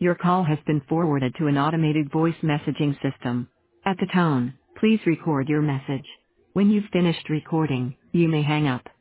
Your call has been forwarded to an automated voice messaging system. At the tone, please record your message. When you've finished recording, you may hang up.